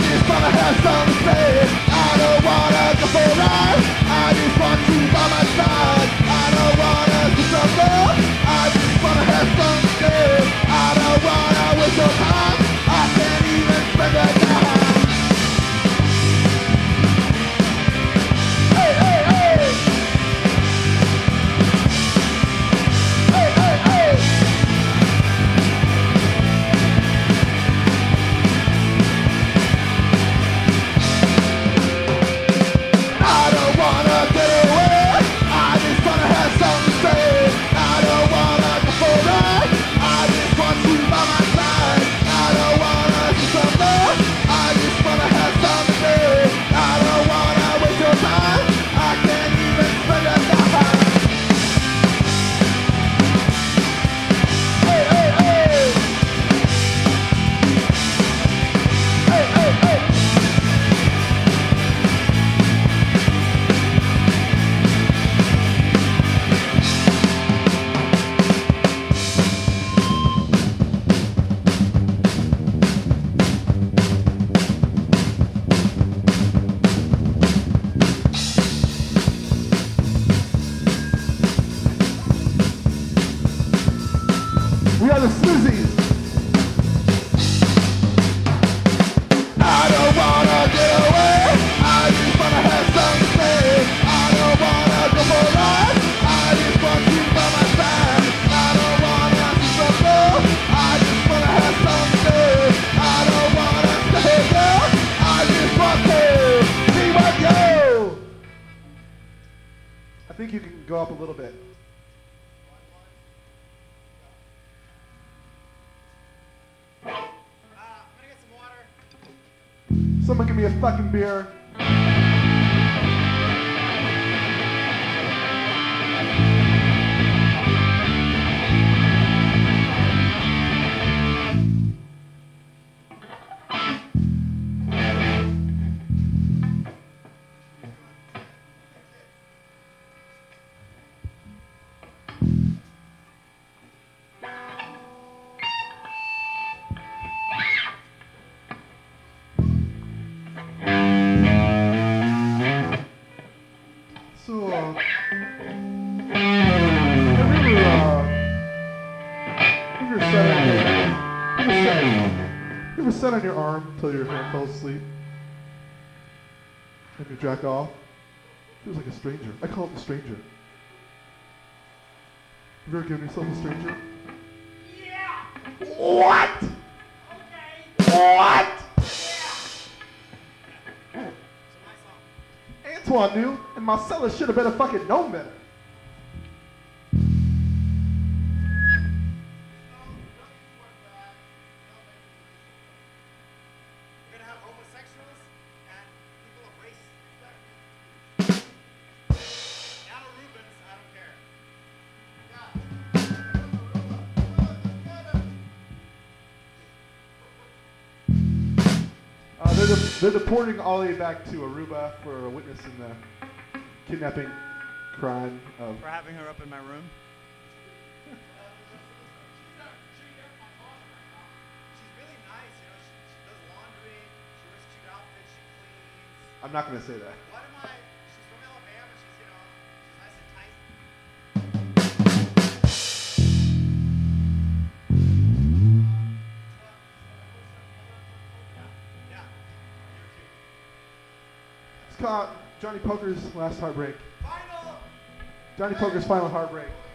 just wanna have something to say. I don't wanna go for a ride. I just want you by my side. I don't wanna do something. I just wanna have something to say. I don't wanna waste your time. I can't even spend a dime. Hey, hey, hey. Hey, hey, hey. I don't wanna get away. I just wanna have something to say. I don't wanna go for a ride. I just want you by my side. I don't wanna do something. I just wanna have something to say. I don't wanna waste your time. I can't even spend a dime. Hey, hey, hey. Hey, hey, hey. We are the Slizzies. I don't wanna get away. I just wanna have something to say. I don't wanna go for a ride. I just want you by my side. I don't wanna do something. I just wanna have something to say. I don't wanna stay there. I just want to see what you. I think you can go up a little bit. Someone give me a fucking beer. So, you ever sat on your arm until your hand fell asleep and you jack off? Feels like a stranger. I call it the stranger. Have you ever given yourself a stranger? Yeah! What? Okay! What? Yeah! So my song. Antoine knew, and Marcellus should have better fucking known better. We're gonna have homosexuals and people of race. Anna Rubens, I don't care. They're deporting Ollie back to Aruba for a witness in the kidnapping crime of. For having her up in my room. She's really nice, you know. She does laundry. She wears cute outfits. She cleans. I'm not going to say that. What am I? She's from Alabama. She's, you know, she's nice and tight. Yeah. It's called Johnny Poker's Last Heartbreak. Final. Johnny Poker's Final Heartbreak.